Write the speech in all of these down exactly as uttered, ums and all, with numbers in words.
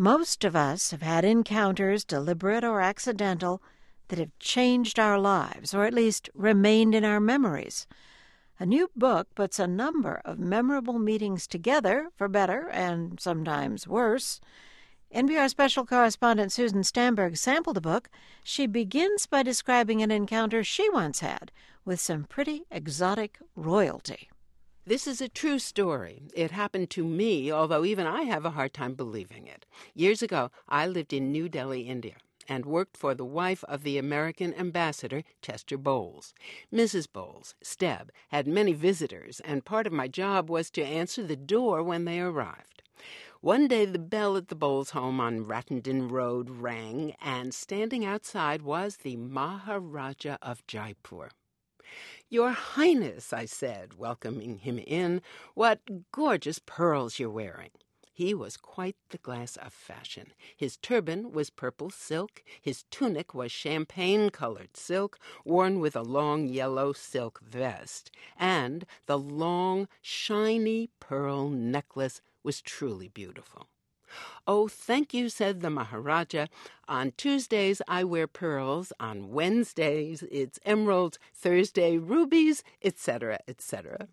Most of us have had encounters, deliberate or accidental, that have changed our lives, or at least remained in our memories. A new book puts a number of memorable meetings together, for better and sometimes worse. N P R special correspondent Susan Stamberg sampled the book. She begins by describing an encounter she once had with some pretty exotic royalty. This is a true story. It happened to me, although even I have a hard time believing it. Years ago, I lived in New Delhi, India, and worked for the wife of the American ambassador, Chester Bowles. Missus Bowles, Steb, had many visitors, and part of my job was to answer the door when they arrived. One day the bell at the Bowles home on Rattenden Road rang, and standing outside was the Maharaja of Jaipur. "Your Highness," I said, welcoming him in, "what gorgeous pearls you're wearing." He was quite the glass of fashion. His turban was purple silk, his tunic was champagne-colored silk, worn with a long yellow silk vest, and the long, shiny pearl necklace was truly beautiful. "Oh, thank you," said the Maharaja. "On Tuesdays I wear pearls, on Wednesdays it's emeralds, Thursday rubies, et cetera, et cetera"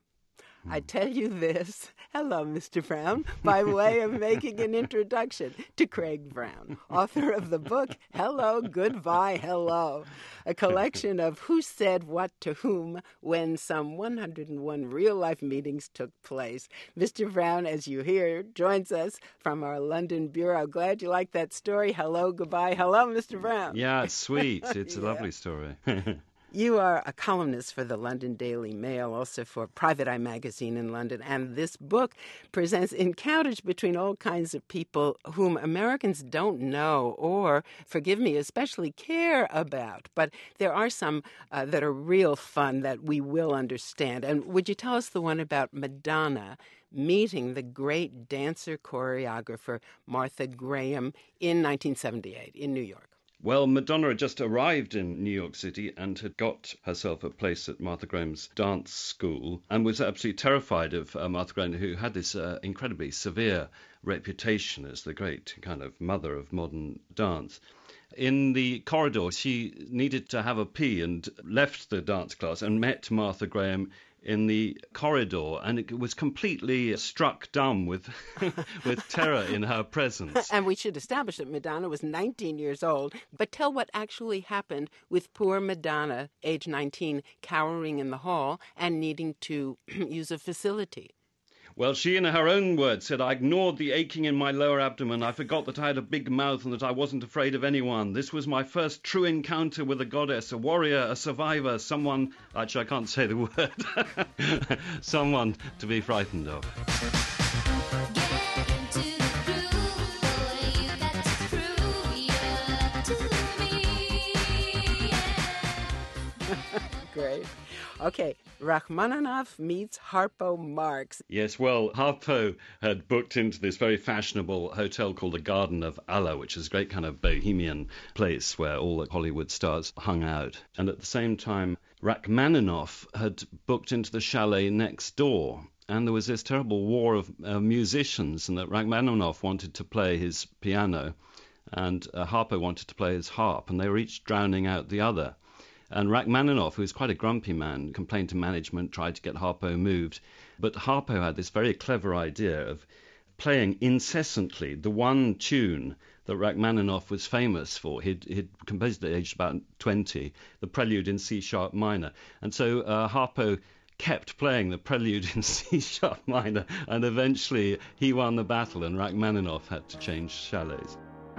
I tell you this, hello, Mister Brown, by way of making an introduction to Craig Brown, author of the book Hello, Goodbye, Hello, a collection of who said what to whom when some one hundred one real-life meetings took place. Mister Brown, as you hear, joins us from our London bureau. Glad you liked that story. Hello, goodbye, hello, Mister Brown. Yeah, it's sweet. It's yeah. a lovely story. You are a columnist for the London Daily Mail, also for Private Eye magazine in London, and this book presents encounters between all kinds of people whom Americans don't know or, forgive me, especially care about. But there are some uh, that are real fun that we will understand. And would you tell us the one about Madonna meeting the great dancer choreographer Martha Graham in nineteen seventy-eight in New York? Well, Madonna had just arrived in New York City and had got herself a place at Martha Graham's dance school and was absolutely terrified of uh, Martha Graham, who had this uh, incredibly severe reputation as the great kind of mother of modern dance. In the corridor, she needed to have a pee and left the dance class and met Martha Graham in the corridor, and it was completely struck dumb with with terror in her presence. And we should establish that Madonna was nineteen years old, but tell what actually happened with poor Madonna, age nineteen, cowering in the hall and needing to use a facility. Well, she, in her own words, said, "I ignored the aching in my lower abdomen. I forgot that I had a big mouth and that I wasn't afraid of anyone. This was my first true encounter with a goddess, a warrior, a survivor, someone..." Actually, I can't say the word. Someone to be frightened of. Great. Okay, Rachmaninoff meets Harpo Marx. Yes, well, Harpo had booked into this very fashionable hotel called the Garden of Allah, which is a great kind of bohemian place where all the Hollywood stars hung out. And at the same time, Rachmaninoff had booked into the chalet next door. And there was this terrible war of uh, musicians, and that Rachmaninoff wanted to play his piano, and uh, Harpo wanted to play his harp, and they were each drowning out the other. And Rachmaninoff, who was quite a grumpy man, complained to management, tried to get Harpo moved. But Harpo had this very clever idea of playing incessantly the one tune that Rachmaninoff was famous for. He'd, he'd composed at age about twenty, the Prelude in C-sharp minor. And so uh, Harpo kept playing the Prelude in C-sharp minor, and eventually he won the battle and Rachmaninoff had to change chalets.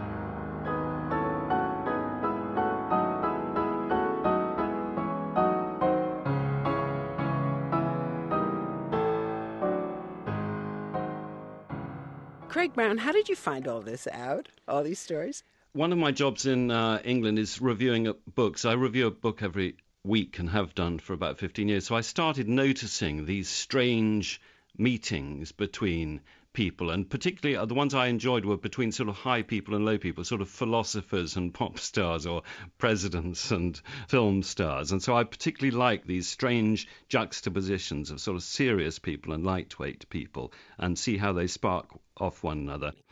Craig Brown, how did you find all this out, all these stories? One of my jobs in uh, England is reviewing books. I review a book every week and have done for about fifteen years. So I started noticing these strange meetings between people, and particularly the ones I enjoyed were between sort of high people and low people, sort of philosophers and pop stars, or presidents and film stars. And so I particularly like these strange juxtapositions of sort of serious people and lightweight people, and see how they spark off one another.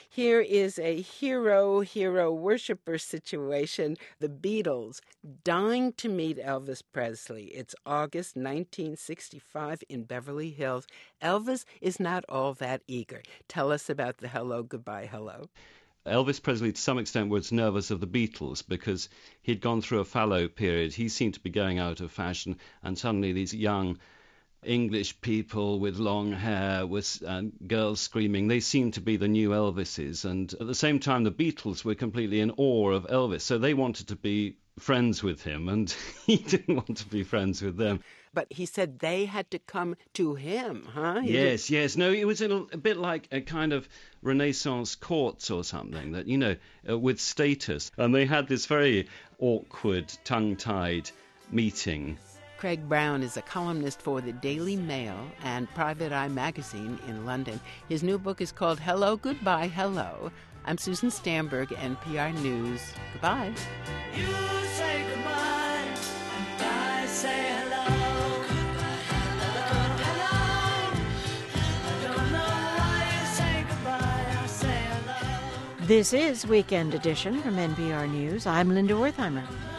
Here is a hero-hero worshiper situation. The Beatles dying to meet Elvis Presley. It's August nineteen sixty-five in Beverly Hills. Elvis is not all that eager. Tell us about the hello, goodbye, hello. Elvis Presley, to some extent, was nervous of the Beatles because he'd gone through a fallow period. He seemed to be going out of fashion, and suddenly these young English people with long hair, with uh, girls screaming, they seemed to be the new Elvises. And at the same time, the Beatles were completely in awe of Elvis, so they wanted to be friends with him, and he didn't want to be friends with them. But he said they had to come to him, huh? He yes, did... yes. No, it was a, a bit like a kind of Renaissance courts or something, that, you know, uh, with status. And they had this very awkward, tongue-tied meeting. Craig Brown is a columnist for the Daily Mail and Private Eye magazine in London. His new book is called Hello, Goodbye, Hello. I'm Susan Stamberg, N P R News. Goodbye. You say goodbye, and I say hello. Hello, hello. I don't know why you say goodbye, I say hello. This is Weekend Edition from N P R News. I'm Linda Wertheimer.